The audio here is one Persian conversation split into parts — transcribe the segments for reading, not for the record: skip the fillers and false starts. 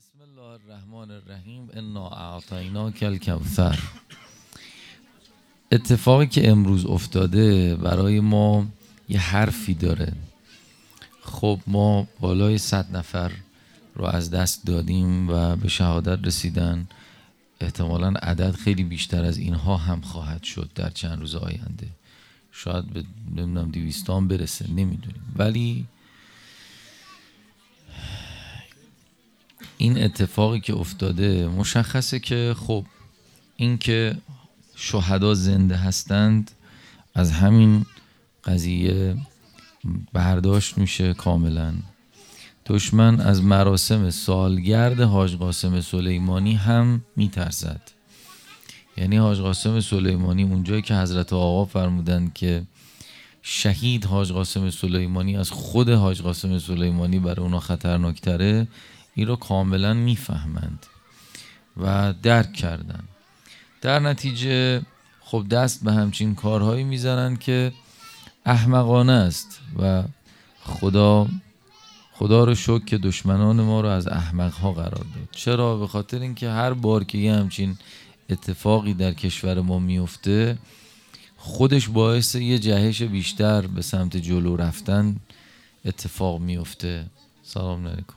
بسم الله الرحمن الرحیم. انا اعطیناک الکوثر. اتفاقی که امروز افتاده برای ما یه حرفی داره. خب ما بالای 100 نفر رو از دست دادیم و به شهادت رسیدن. احتمالاً عدد خیلی بیشتر از اینها هم خواهد شد در چند روز آینده. شاید به نمیدونم 200 هم برسه، نمیدونیم. ولی این اتفاقی که افتاده مشخصه که خب این که شهدا زنده هستند از همین قضیه برداشت میشه کاملا. دشمن از مراسم سالگرد حاج قاسم سلیمانی هم میترسد. یعنی حاج قاسم سلیمانی اونجایی که حضرت آقا فرمودند که شهید حاج قاسم سلیمانی از خود حاج قاسم سلیمانی برای اونا خطرناکتره، این رو کاملا میفهمند و درک کردن. در نتیجه خب دست به همچین کارهایی میزنند که احمقانه است و خدا رو شکر که دشمنان ما رو از احمقها قرار داد. چرا؟ به خاطر اینکه هر بار که یه همچین اتفاقی در کشور ما میفته خودش باعث یه جهش بیشتر به سمت جلو رفتن اتفاق میفته. سلام علیکم.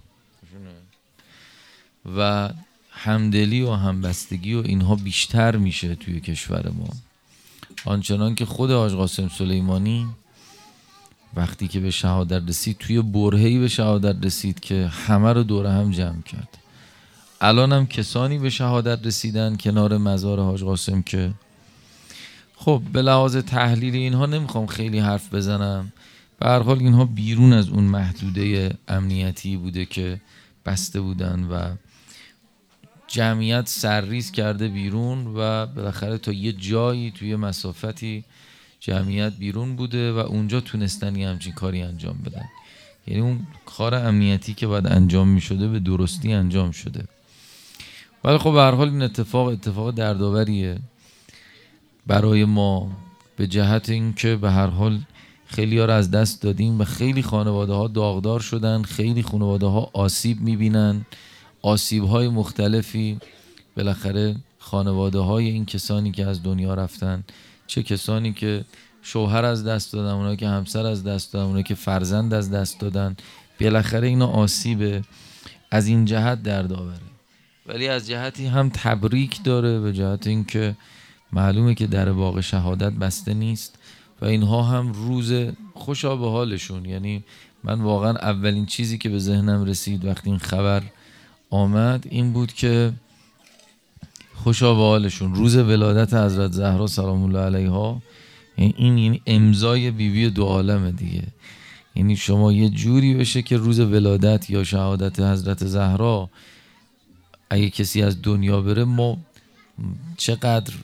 و همدلی و همبستگی و اینها بیشتر میشه توی کشور ما، آنچنان که خود حاج قاسم سلیمانی وقتی که به شهادت رسید توی برهه‌ای به شهادت رسید که همه رو دور هم جمع کرد. الان هم کسانی به شهادت رسیدن کنار مزار حاج قاسم که خب به لحاظ تحلیل اینها نمیخوام خیلی حرف بزنم. به هر حال اینها بیرون از اون محدوده امنیتی بوده که بسته بودن و جمعیت سرریز کرده بیرون و بالاخره تا یه جایی توی مسافتی جمعیت بیرون بوده و اونجا تونستن یه همچین کاری انجام بدن. یعنی اون کار امنیتی که باید انجام می شده به درستی انجام شده. ولی خب به هر حال این اتفاق دردآوریه برای ما، به جهت این که به هر حال خیلی ها رو از دست دادیم و خیلی خانواده ها داغدار شدن، خیلی خانواده ها آسیب می بینن، آسیب های مختلفی. بالاخره خانواده های این کسانی که از دنیا رفتن، چه کسانی که شوهر از دست دادن، اونایی که همسر از دست دادن، اونایی که فرزند از دست دادن، بالاخره اینا آسیبه. از این جهت دردآوره، ولی از جهتی هم تبریک داره، به جهت این که معلومه که در باغ شهادت بسته نیست و اینها هم روز خوشا به حالشون. یعنی من واقعا اولین چیزی که به ذهنم رسید وقتی این خبر آمد این بود که خوشا به حالشون، روز ولادت حضرت زهرا سلام الله علیها. این امضای بیبی دو عالمه دیگه. یعنی شما یه جوری بشه که روز ولادت یا شهادت حضرت زهرا اگه کسی از دنیا بره ما چقدر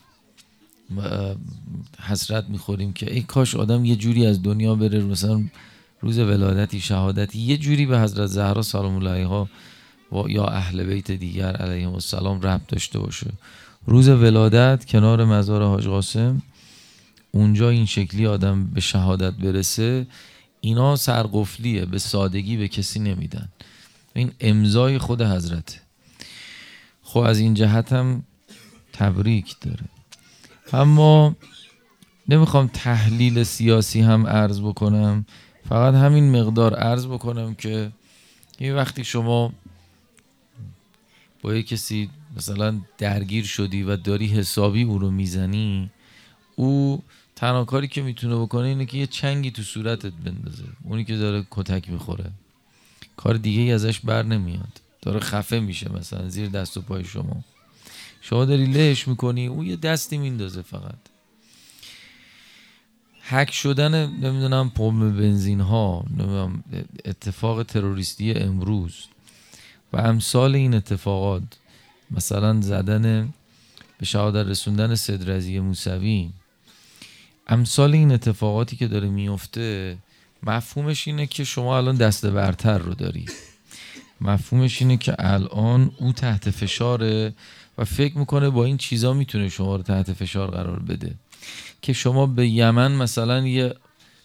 حسرت میخوریم که ای کاش آدم یه جوری از دنیا بره، مثلا روز ولادتی شهادتی یه جوری به حضرت زهرا سلام الله علیها و یا اهل بیت دیگر علیهم السلام ربط داشته باشه. روز ولادت کنار مزار حاج قاسم اونجا این شکلی آدم به شهادت برسه، اینا سرقفلیه، به سادگی به کسی نمیدن. این امضای خود حضرته. خب از این جهت هم تبریک داره. اما نمیخوام تحلیل سیاسی هم عرض بکنم، فقط همین مقدار عرض بکنم که این وقتی شما با یه کسی مثلا درگیر شدی و داری حسابی او رو میزنی، او تنها کاری که میتونه بکنه اینه که یه چنگی تو صورتت بندازه. اونی که داره کتک میخوره کار دیگه ای ازش بر نمیاد، داره خفه میشه مثلا زیر دست و پای شما داری لهش میکنی، او یه دستی میندازه. فقط هک شدن نمیدونم پمپ بنزین ها، نمیدونم اتفاق تروریستی امروز و امثال این اتفاقات، مثلا زدن به شهادت رسوندن سید رضی موسوی، امثال این اتفاقاتی که داره میفته، مفهومش اینه که شما الان دست برتر رو داری. مفهومش اینه که الان او تحت فشاره و فکر میکنه با این چیزا میتونه شما رو تحت فشار قرار بده که شما به یمن مثلا یه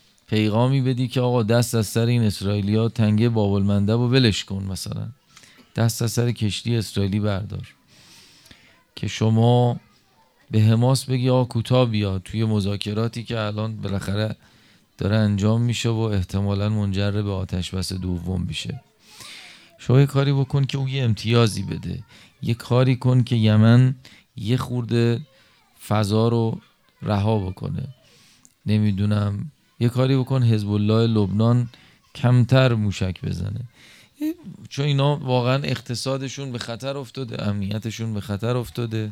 پیغامی بدی که آقا دست از سر این اسرائیلیا تنگه باب المندب و ولش کن مثلا. دست از سر کشتی اسرائیلی بردار که شما به حماس بگی آقا کوتاه بیا توی مذاکراتی که الان بالاخره داره انجام میشه و احتمالاً منجر به آتش بس دوم میشه. شما یه کاری بکن که اون یه امتیازی بده، یه کاری کن که یمن یه خورده فضا رو رها بکنه، نمیدونم یه کاری بکن حزب الله لبنان کمتر موشک بزنه، چون اینا واقعا اقتصادشون به خطر افتاده، امنیتشون به خطر افتاده.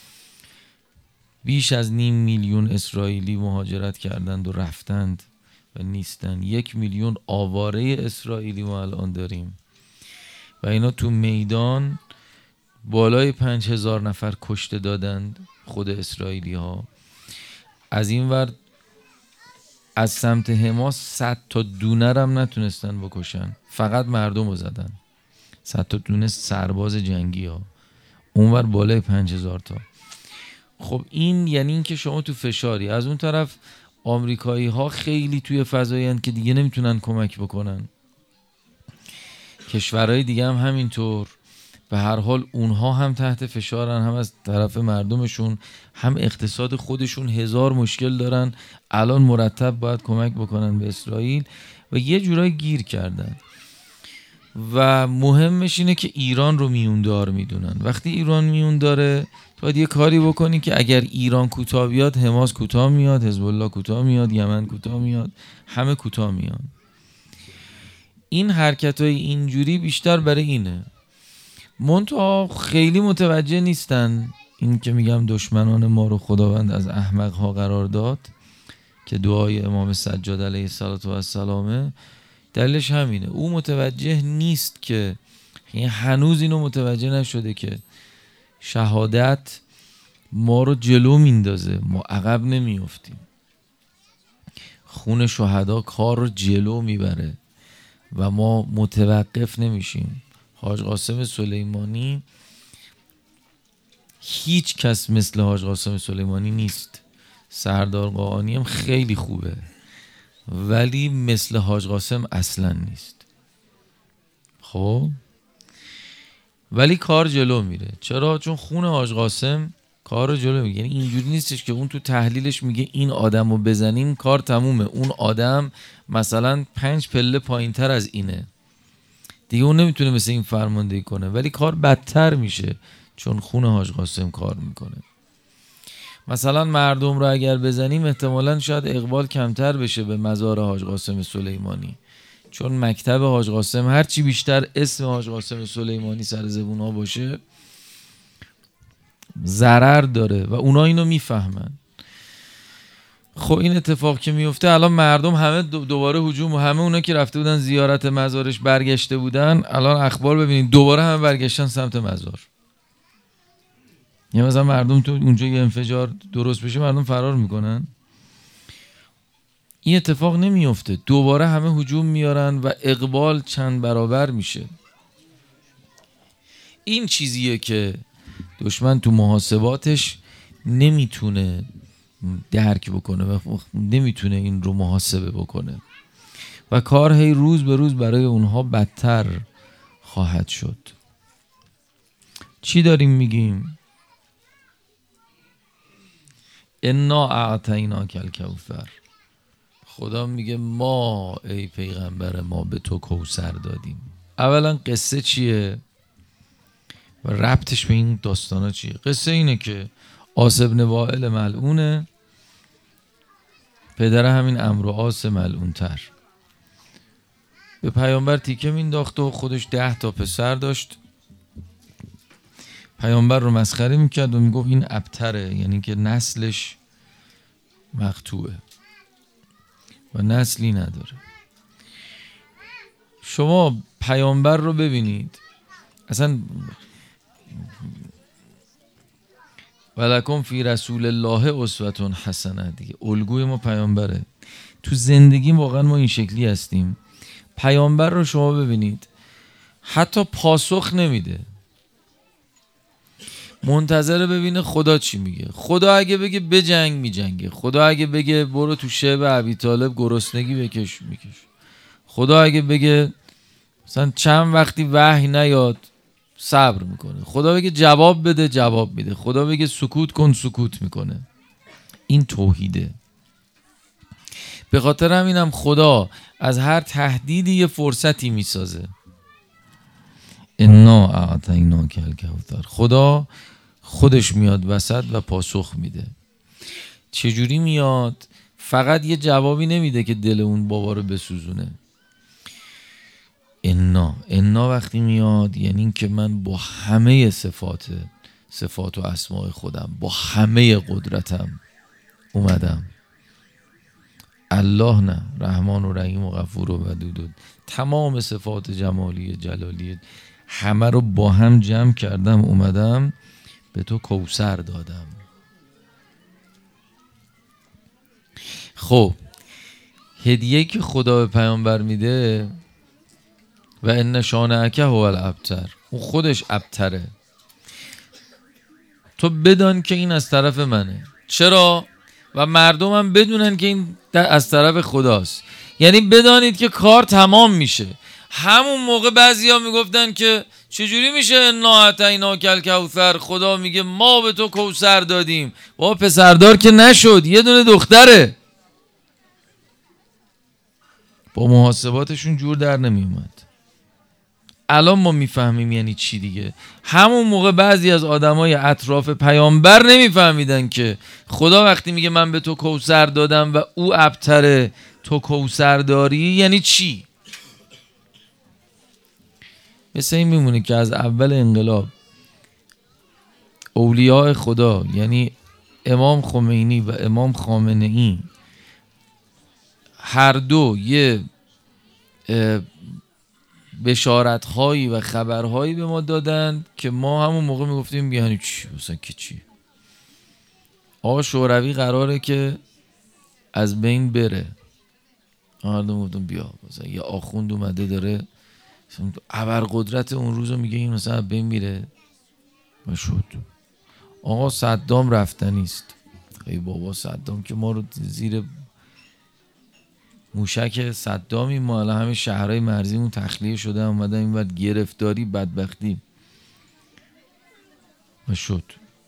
بیش از 500,000 اسرائیلی مهاجرت کردند و رفتند و نیستن. 1,000,000 آواره اسرائیلی ما الان داریم و اینا تو میدان بالای 5,000 نفر کشته دادند خود اسرائیلی ها. از این ور از سمت حماس 100 تا دونه هم نتونستن بکشن، فقط مردم رو زدن، 100 تا دونه سرباز جنگی ها، اونور بالای 5,000 تا. خب این یعنی این که شما تو فشاری. از اون طرف آمریکایی ها خیلی توی فضایی هستند که دیگه نمیتونن کمک بکنن، کشورهای دیگه هم همینطور. به هر حال اونها هم تحت فشارن، هم از طرف مردمشون، هم اقتصاد خودشون 1000 مشکل دارن. الان مرتب باید کمک بکنن به اسرائیل و یه جورایی گیر کردن. و مهمش اینه که ایران رو میوندار میدونن. وقتی ایران میونداره باید یه کاری بکنی که اگر ایران کوتاه بیاد حماس کوتاه میاد، حزب الله کوتاه میاد، یمن کوتاه میاد، همه کوتاه میان. این حرکتای اینجوری بیشتر برای اینه. منتها خیلی متوجه نیستن این که میگم دشمنان ما رو خداوند از احمق ها قرار داد، که دعای امام سجاد علیه السلام دلیلش همینه. او متوجه نیست که، یعنی هنوز اینو متوجه نشده که شهادت ما رو جلو میندازه، ما عقب نمیافتیم. خون شهدا کار رو جلو میبره و ما متوقف نمیشیم. حاج قاسم سلیمانی، هیچ کس مثل حاج قاسم سلیمانی نیست. سردار قاآنی هم خیلی خوبه ولی مثل حاج قاسم اصلا نیست. خب ولی کار جلو میره. چرا؟ چون خون حاج قاسم کار رو جلو میره. یعنی اینجوری نیستش که اون تو تحلیلش میگه این آدم رو بزنیم کار تمومه، اون آدم مثلا 5 پله پایین تر از اینه دیگه، اون نمیتونه مثل این فرماندهی کنه، ولی کار بدتر میشه چون خون حاج قاسم کار میکنه. مثلا مردم رو اگر بزنیم احتمالاً شاید اقبال کمتر بشه به مزار حاج قاسم سلیمانی، چون مکتب حاج قاسم هرچی بیشتر اسم حاج قاسم سلیمانی سر زبون ها باشه ضرر داره و اونا اینو میفهمن. خب این اتفاق که میفته الان مردم همه دوباره هجوم، و همه اونا که رفته بودن زیارت مزارش برگشته بودن، الان اخبار ببینید دوباره همه برگشتن سمت مزار. یعنی مثلا مردم تو اونجا یه انفجار درست بشه مردم فرار میکنن. این اتفاق نمیفته، دوباره همه هجوم میارن و اقبال چند برابر میشه. این چیزیه که دشمن تو محاسباتش نمیتونه درک بکنه و نمیتونه این رو محاسبه بکنه و کار هی روز به روز برای اونها بدتر خواهد شد. چی داریم میگیم؟ انا اعطیناک الکوثر. خدا میگه ما ای پیغمبر ما به تو کوثر دادیم. اولا قصه چیه و ربطش به این داستانا چیه؟ قصه اینه که عاص بن وائل ملعونه، پدر همین عمرو عاص ملعون تر، به پیامبر تیکه مینداخت و خودش 10 تا پسر داشت. پیامبر رو مسخره میکرد و میگفت این ابتره، یعنی که نسلش مقطوعه و نسلی نداره. شما پیامبر رو ببینید، اصلا ولکم فی رسول الله اسوة حسنه، دیگه الگوی ما پیامبره. تو زندگی واقعا ما این شکلی هستیم. پیامبر رو شما ببینید حتی پاسخ نمیده، منتظر ببینه خدا چی میگه. خدا اگه بگه بجنگ میجنگه، خدا اگه بگه برو تو شعب ابی طالب گرسنگی میکش. خدا اگه بگه مثلا چند وقتی وحی نیاد صبر میکنه. خدا بگه جواب بده جواب میده. خدا بگه سکوت کن سکوت میکنه. این توحیده. به خاطر همینم خدا از هر تهدیدی یه فرصتی میسازه. انا اعطیناک الکوثر. خدا خودش میاد وسط و پاسخ میده. چجوری میاد؟ فقط یه جوابی نمیده که دل اون بابا رو بسوزونه. انا وقتی میاد یعنی این که من با همه صفات و اسماء خودم، با همه قدرتم اومدم. الله نه، رحمان و رحیم و غفور و ودود و تمام صفات جمالی جلالی همه رو با هم جمع کردم، اومدم به تو کوثر دادم. خب هدیه‌ای که خدا به پیامبر میده و ان شانئک هو الابتر، اون خودش ابتره. تو بدان که این از طرف منه. چرا؟ و مردم هم بدونن که این از طرف خداست. یعنی بدانید که کار تمام میشه. همون موقع بعضیا میگفتن که چجوری میشه انا اعطیناک الکوثر، خدا میگه ما به تو کوثر دادیم. با پسردار که نشد، یه دونه دختره. با محاسباتشون جور در نمیومد. الان ما میفهمیم یعنی چی دیگه. همون موقع بعضی از آدمای اطراف پیامبر نمیفهمیدن که خدا وقتی میگه من به تو کوثر دادم و او ابتره، تو کوثر داری یعنی چی. مثل این میمونه که از اول انقلاب اولیاء خدا یعنی امام خمینی و امام خامنه ای هر دو یه بشارت‌هایی و خبرهایی به ما دادن که ما همون موقع میگفتیم یعنی چی؟ مثلا که چی؟ آقا شوروی قراره که از بین بره. مردم گفتم بیا، مثلا یه آخوند اومده داره ابرقدرت اون روزو میگه این مثلا بین میره و شد. آقا صدام رفتنیست. ای بابا صدام که ما رو زیر موشک صدامی، ما الان همه شهرهای مرزیمون تخلیه شده، اومدن این وقت گرفتاری بدبختی و شد.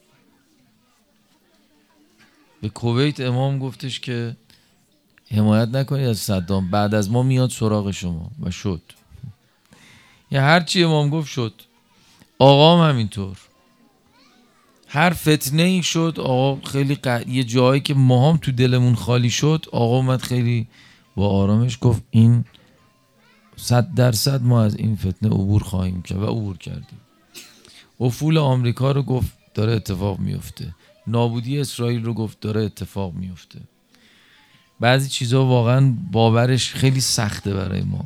به کویت امام گفتش که حمایت نکنید از صدام، بعد از ما میاد سراغ شما و شد. یا هرچی امام گفت شد. آقا هم همینطور. هر فتنه ای شد آقا خیلی یه جایی که ما هم تو دلمون خالی شد، آقا اومد خیلی با آرامش گفت این 100% ما از این فتنه عبور خواهیم کرد و عبور کردیم. افول آمریکا رو گفت داره اتفاق میفته. نابودی اسرائیل رو گفت داره اتفاق میفته. بعضی چیزا واقعا باورش خیلی سخته برای ما.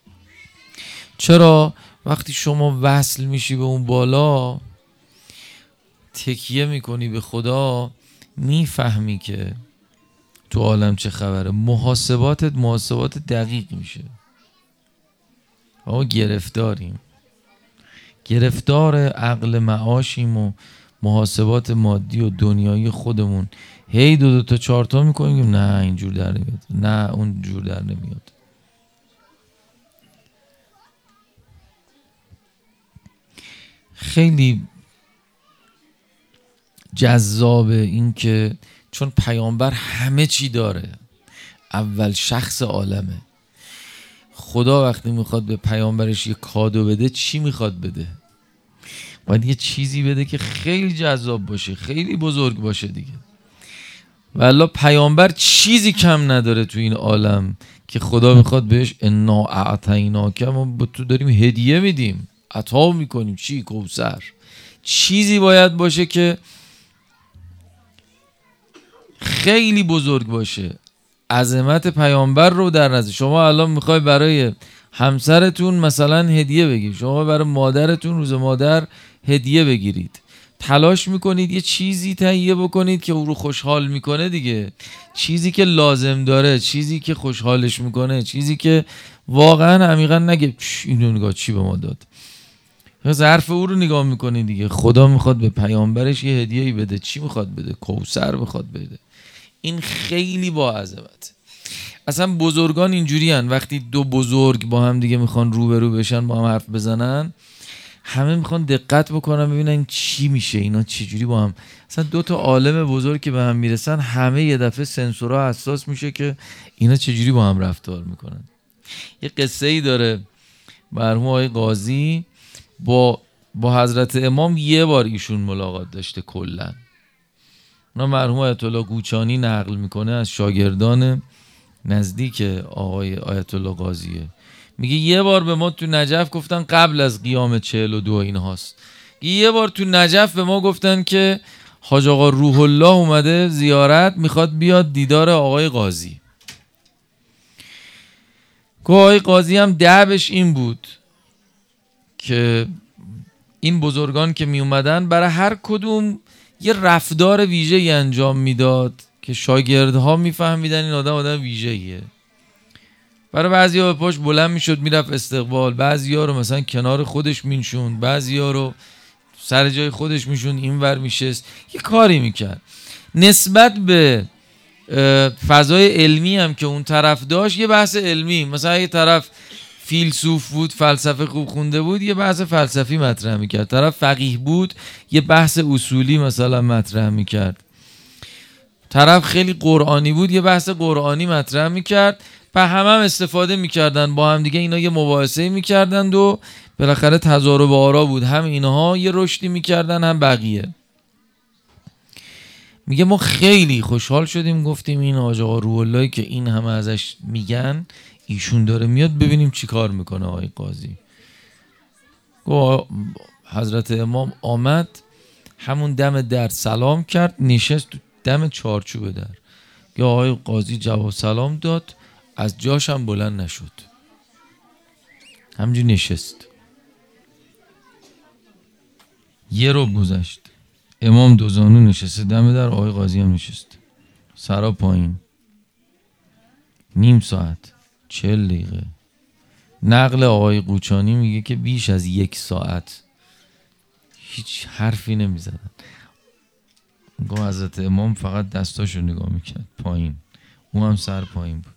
چرا؟ وقتی شما وصل میشی به اون بالا، تکیه میکنی به خدا، میفهمی که تو عالم چه خبره. محاسبات دقیق میشه. ما گرفتاریم، گرفتار عقل معاشیم و محاسبات مادی و دنیایی خودمون. هی دو تا چهار تا میکنیم نه اینجور در نمیاد، نه اون جور در نمیاد. خیلی جذابه این که چون پیامبر همه چی داره، اول شخص عالمه. خدا وقتی میخواد به پیامبرش یه کادو بده، چی میخواد بده؟ باید یه چیزی بده که خیلی جذاب باشه، خیلی بزرگ باشه دیگه. والله پیامبر چیزی کم نداره تو این عالم که خدا میخواد بهش انا اعطیناک، ما به تو داریم هدیه میدیم، عطا میکنیم. چی؟ کوثر. چیزی باید باشه که خیلی بزرگ باشه. عظمت پیامبر رو در نظر شما الان میخوای برای همسرتون مثلا هدیه بگیرید، شما برای مادرتون روز مادر هدیه بگیرید، تلاش میکنید یه چیزی تهیه بکنید که او رو خوشحال میکنه دیگه، چیزی که لازم داره، چیزی که خوشحالش میکنه، چیزی که واقعا عمیقا نگه اینو نگاه چی به ما داد، ظرف او رو نگاه میکنید دیگه. خدا میخواد به پیامبرش یه هدیه‌ای بده. چی میخواد بده؟ کوثر میخواد بده. این خیلی با عظمت. اصلا بزرگان اینجوری هن. وقتی دو بزرگ با هم دیگه میخوان روبرو بشن، با هم حرف بزنن، همه میخوان دقت بکنن ببینن چی میشه، اینا چجوری با هم. اصلا 2 عالم بزرگ که به هم میرسن همه یه دفعه سنسورها حساس میشه که اینا چجوری با هم رفتار میکنن. یه قصه ای داره مرحوم آقای قاضی با حضرت امام یه بار ایشون ملاقات داشته کلا. اونا مرحوم آیت الله گوچانی نقل میکنه از شاگردان نزدیک آقای آیت الله قاضیه. میگه یه بار به ما تو نجف گفتن قبل از قیام 42 اینهاست، یه بار تو نجف به ما گفتن که حاج آقا روح الله اومده زیارت، میخواد بیاد دیدار آقای قاضی. که آقای قاضی هم دعوش این بود که این بزرگان که می اومدن برای هر کدوم یه رفتار ویژه‌ای انجام میداد که شاگردها میفهمیدن این آدم ویژه‌ایه. برای بعضیا به پاش بلند میشد میرفت استقبال، بعضیا رو مثلا کنار خودش مینشوند، بعضیا رو سر جای خودش میشوند اینور میشست، یه کاری میکرد. نسبت به فضای علمی هم که اون طرف داشت، یه بحث علمی، مثلا یه طرف فیلسوف بود، فلسفه خوب خونده بود، یه بحث فلسفی مطرح میکرد. طرف فقیه بود، یه بحث اصولی مثلا مطرح میکرد. طرف خیلی قرآنی بود، یه بحث قرآنی مطرح میکرد. و هم استفاده میکردن با هم دیگه، اینا یه مباحثه میکردند و بالاخره تضارب آرا بود، هم اینها یه رشدی میکردن هم بقیه. میگه ما خیلی خوشحال شدیم، گفتیم این حاج آقا روح اللهی که این همه ازش میگن ایشون داره میاد، ببینیم چی کار میکنه آقای قاضی. حضرت امام آمد، همون دم در سلام کرد، نشست دم چارچوب در. یا آقای قاضی جواب سلام داد، از جاش هم بلند نشد، همجوری نشست. یه رو گذشت، امام دو زانو نشسته دم در، آقای قاضی هم نشست، سرا پایین. نیم ساعت، 40 دقیقه. نقل آقای قوچانی میگه که بیش از 1 ساعت هیچ حرفی نمیزدن. میگه حضرت امام فقط دستاشو نگاه میکرد پایین، اون هم سر پایین بود.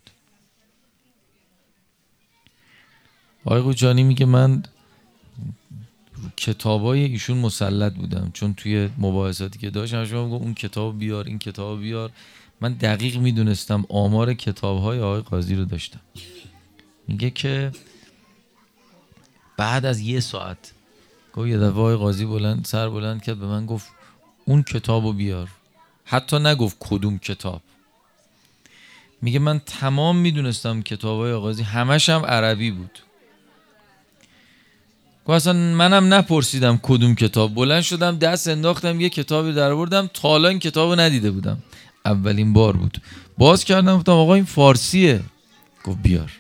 آقای قوچانی میگه من کتابای ایشون مسلط بودم، چون توی مباحثاتی که داشت همش میگم اون کتاب بیار، این کتاب بیار. من دقیق میدونستم آمار کتابهای آقای قاضی رو داشتم. میگه که بعد از 1 ساعت گفت یه دفعه آقای قاضی سر بلند کرد به من گفت اون کتابو بیار. حتی نگفت کدوم کتاب. میگه من تمام میدونستم کتابهای آقای قاضی همش هم عربی بود. اصلا منم نپرسیدم کدوم کتاب، بلند شدم دست انداختم یه کتابی در آوردم، تا حالا این کتابو ندیده بودم، اولین بار بود. باز کردم گفتم آقا این فارسیه. گفت بیار.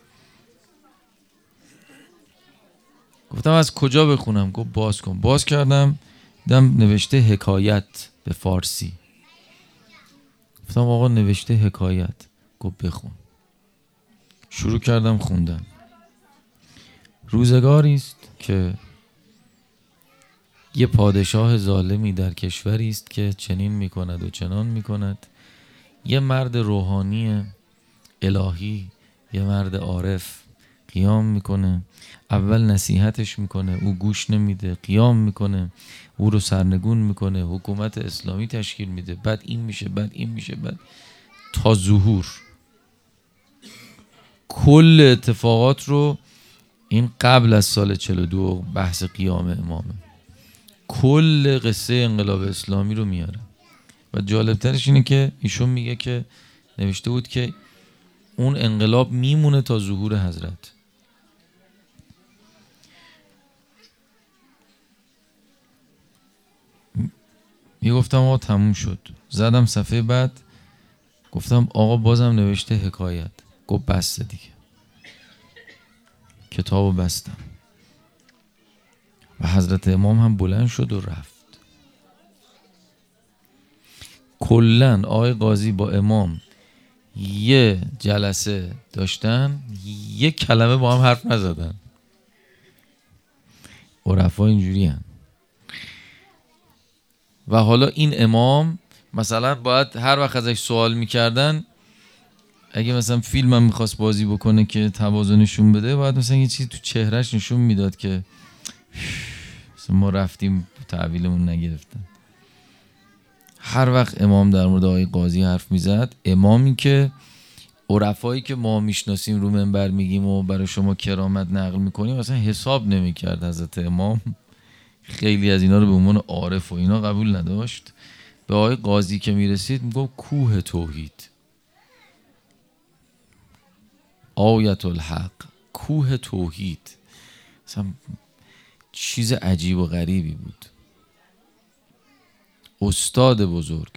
گفتم از کجا بخونم؟ گفت باز کن. باز کردم دیدم نوشته حکایت به فارسی. گفتم آقا نوشته حکایت. گفت بخون. شروع کردم خوندن. روزگاری است که یه پادشاه ظالمی در کشوری است که چنین میکند و چنان میکند. یه مرد روحانی الهی، یه مرد عارف قیام میکنه، اول نصیحتش میکنه، او گوش نمیده، قیام میکنه، او رو سرنگون میکنه، حکومت اسلامی تشکیل میده، بعد این میشه، بعد این میشه، بعد تا ظهور. کل اتفاقات رو این قبل از سال 42 بحث قیام امامه، کل قصه انقلاب اسلامی رو میاره. و جالبترش اینه که ایشون میگه که نوشته بود که اون انقلاب میمونه تا ظهور حضرت. گفتم آقا تموم شد. زدم صفحه بعد، گفتم آقا بازم نوشته حکایت. گفت بسته دیگه. کتابو بستم و حضرت امام هم بلند شد و رفت. کلن آقای قاضی با امام یه جلسه داشتن، یه کلمه با هم حرف نزدن. عرفا اینجوری هن. و حالا این امام مثلا باید هر وقت ازش سوال میکردن، اگه مثلا فیلم هم میخواست بازی بکنه که توازن نشون بده، باید مثلا یه چیزی تو چهرهش نشون میداد که ما رفتیم تعویلمون نگرفتن. هر وقت امام در مورد آقای قاضی حرف میزد، امامی که عرفایی که ما میشناسیم رو منبر میگیم و برای شما کرامت نقل میکنیم اصلا حساب نمیکرد حضرت امام. خیلی از اینا رو به عنوان عارف و اینا قبول نداشت. به آقای قاضی که میرسید میگفت کوه توحید، آیت الحق، کوه توحید. اصلا چیز عجیب و غریبی بود. استاد بزرگ.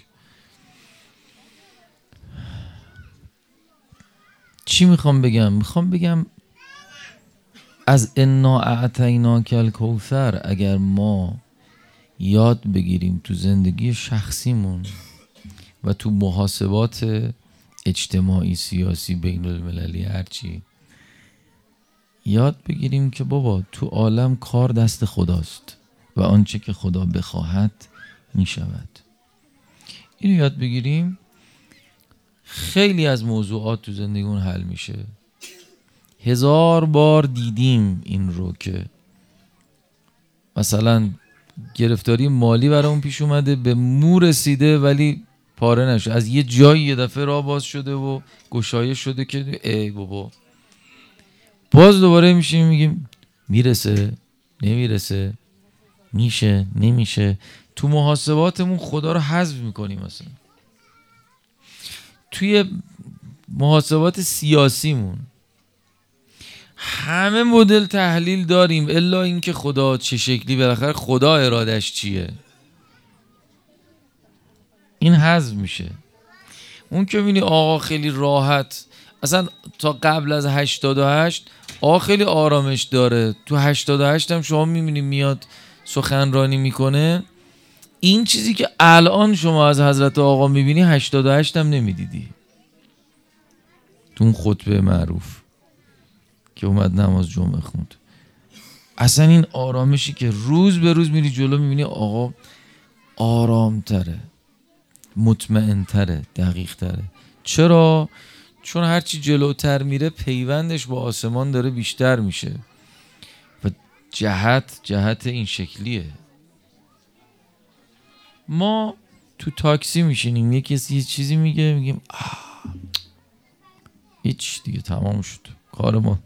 چی میخوام بگم؟ میخوام بگم از انا اعطیناک الکوثر اگر ما یاد بگیریم تو زندگی شخصیمون و تو محاسبات اجتماعی، سیاسی، بین المللی، هرچی، یاد بگیریم که بابا تو عالم کار دست خداست و آنچه که خدا بخواهد میشود. اینو یاد بگیریم، خیلی از موضوعات تو زندگیمون حل میشه. 1000 بار دیدیم این رو که مثلا گرفتاری مالی برامون پیش اومده، به مو رسیده ولی پاره نشد، از یه جایی یه دفعه راه باز شده و گشایش شده که ای بابا، باز دوباره میشیم میگیم میرسه نمیرسه، میشه نمیشه. تو محاسباتمون خدا رو حذف میکنیم. مثلا توی محاسبات سیاسیمون همه مدل تحلیل داریم الا اینکه خدا چه شکلی، بالاخره خدا ارادش چیه، این حذف میشه. اون که میبینی آقا خیلی راحت، اصلا تا قبل از 88 آقا خیلی آرامش داره، تو 88 هم شما میبینی میاد سخنرانی میکنه، این چیزی که الان شما از حضرت آقا میبینی 88 هم نمیدیدی. تو اون خطبه معروف که اومد نماز جمعه خوند، اصلا این آرامشی که روز به روز میری جلو میبینی آقا آرامتره، مطمئنتره، دقیقتره. چرا؟ چون هرچی جلوتر میره پیوندش با آسمان داره بیشتر میشه و جهت این شکلیه. ما تو تاکسی میشینیم، یه کسی یه چیزی میگه میگیم هیچ دیگه تمام شد کار ما.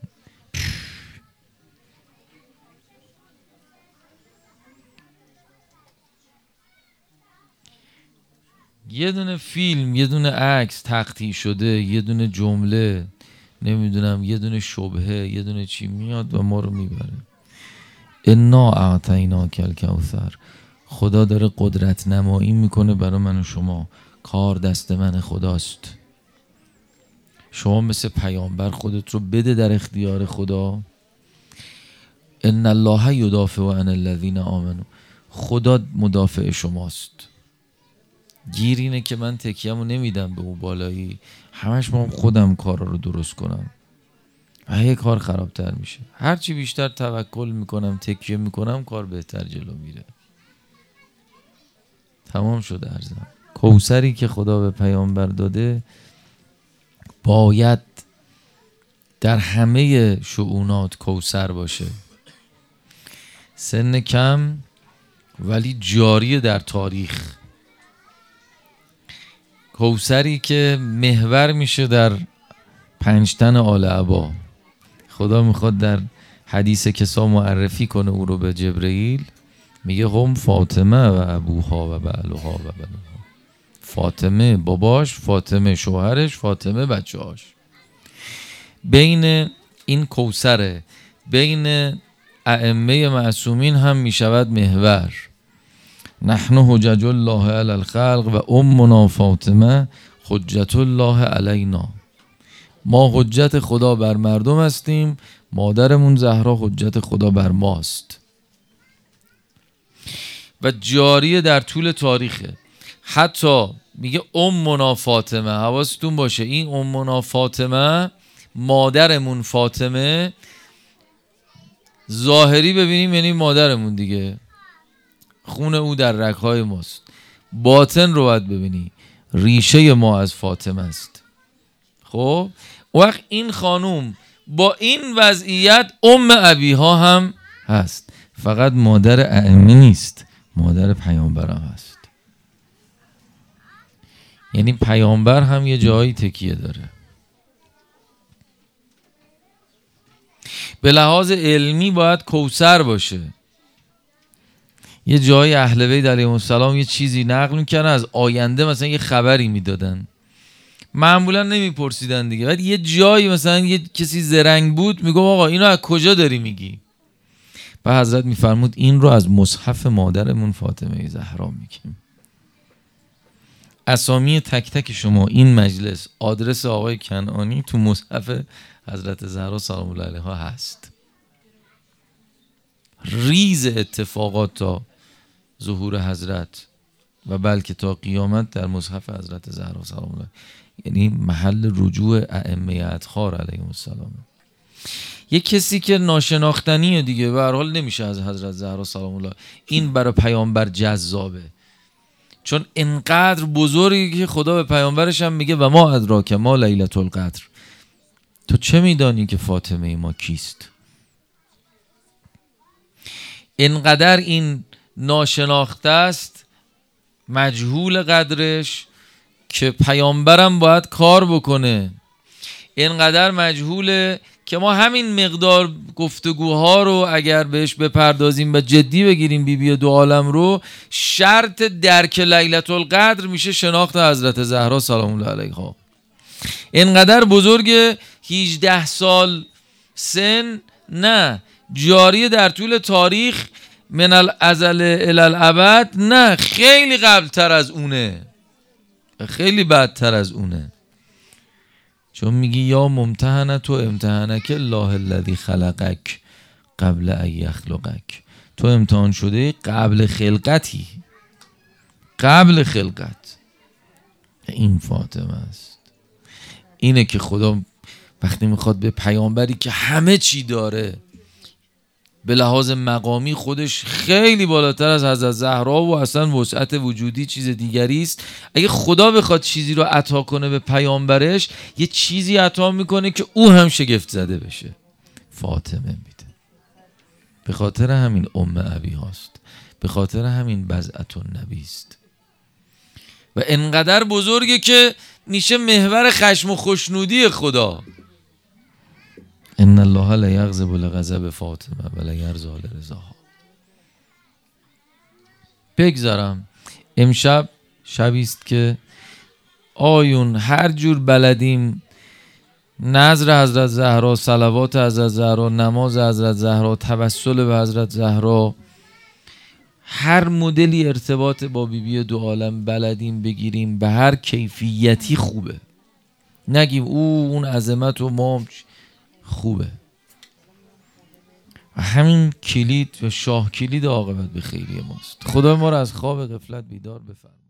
یه دونه فیلم، یه دونه عکس تقطیع شده، یه دونه جمله، نمیدونم یه دونه شبهه، یه دونه چی میاد و ما رو میبره. انا اعطیناک الکوثر، خدا داره قدرت نمایی میکنه برای من و شما. کار دست من خداست. شما مثل پیامبر خودت رو بده در اختیار خدا. ان الله یدافع عن الذین آمنوا، خدا مدافع شماست. گیر اینه که من تکیه‌مو نمیدم به اون بالایی، همش من خودم کارا رو درست کنم و یه کار خرابتر میشه. هرچی بیشتر توکل میکنم، تکیه میکنم، کار بهتر جلو میره. تمام شد ارزم. کوثری که خدا به پیامبر داده باید در همه شؤونات کوثر باشه. سن کم ولی جاری در تاریخ. کوثری که محور میشه در 5 تن آل عبا. خدا میخواد در حدیث کسا معرفی کنه او رو به جبرئیل، میگه هم فاطمه و ابوها و بعلها و بنوها. فاطمه باباش، فاطمه شوهرش، فاطمه بچه‌هاش. بین این کوثره، بین ائمه معصومین هم میشود محور. نحن حجج الله علی الخلق و امنا فاطمه حجت الله علینا. ما حجت خدا بر مردم هستیم، مادرمون زهرا حجت خدا بر ماست و جاری در طول تاریخه. حتی میگه امنا فاطمه، حواستون باشه این امنا فاطمه، مادرمون فاطمه، ظاهری ببینیم یعنی مادرمون دیگه، خون او در رگ‌های ماست. باطن رو باید ببینی، ریشه ما از فاطمه است. خب وقت این خانوم با این وضعیت ام ابیها هم هست. فقط مادر ائمه نیست، مادر پیامبرم هست. یعنی پیامبر هم یه جایی تکیه داره. به لحاظ علمی باید کوثر باشه. یه جایی اهل بیت علیهم السلام یه چیزی نقل میکنن از آینده، مثلا یه خبری میدادن، معمولا نمیپرسیدن دیگه. بعد یه جایی مثلا یه کسی زرنگ بود میگم آقا اینو از کجا داری میگی؟ و حضرت میفرمود این رو از مصحف مادرمون فاطمه زهرا میگیم. اسامی تک تک شما این مجلس، آدرس آقای کنعانی تو مصحف حضرت زهرا سلام الله علیها هست. ریز اتفاقات تا ظهور حضرت و بلکه تا قیامت در مصحف حضرت زهرا سلام الله، یعنی محل رجوع ائمه اطهار علیهم السلام. یه کسی که ناشناختنیه دیگه، به هر حال نمیشه از حضرت زهرا سلام الله. این برای پیامبر جذابه، چون انقدر بزرگی که خدا به پیامبرش هم میگه و ما ادراک ما لیلة القدر. تو چه میدانی که فاطمه ما کیست؟ انقدر این ناشناخته است، مجهول قدرش، که پیامبرم باید کار بکنه. اینقدر مجهوله که ما همین مقدار گفتگوها رو اگر بهش بپردازیم و جدی بگیریم بی دو عالم رو، شرط درک لیلة القدر میشه شناخت حضرت زهرا سلام الله علیها. اینقدر بزرگ 18 سال سن نه، جاری در طول تاریخ، من الازل الی الابد نه، خیلی قبل تر از اونه، خیلی بدتر از اونه. چون میگی یا ممتحنت و امتحنک الله الذی خلقک قبل ان یخلقک. تو امتحان شده قبل خلقتی، قبل خلقت. این فاطمه است. اینه که خدا وقتی میخواد به پیامبری که همه چی داره، به لحاظ مقامی خودش خیلی بالاتر از حضرت زهرا و اصلا وسعت وجودی چیز دیگری است، اگه خدا بخواد چیزی رو عطا کنه به پیامبرش، یه چیزی عطا میکنه که او هم شگفت زده بشه. فاطمه میده. به خاطر همین ابی هاست، به خاطر همین بضعة النبی است و انقدر بزرگه که میشه محور خشم و خوشنودی خدا. ان الله لا یغضب لغضب فاطمه ولا یرضى لرضاها. بگذارم امشب شبی است که آیون هر جور بلدیم نذر حضرت زهرا، صلوات حضرت زهرا، نماز حضرت زهرا، توسل به حضرت زهرا، هر مدلی ارتباط با بیبی دو عالم بلدیم بگیریم، به هر کیفیتی خوبه. نگیم اون عظمت و ما خوبه. و همین کلید و شاه کلید عاقبت به خیریه ماست. خدا ما را از خواب غفلت بیدار بفرماید.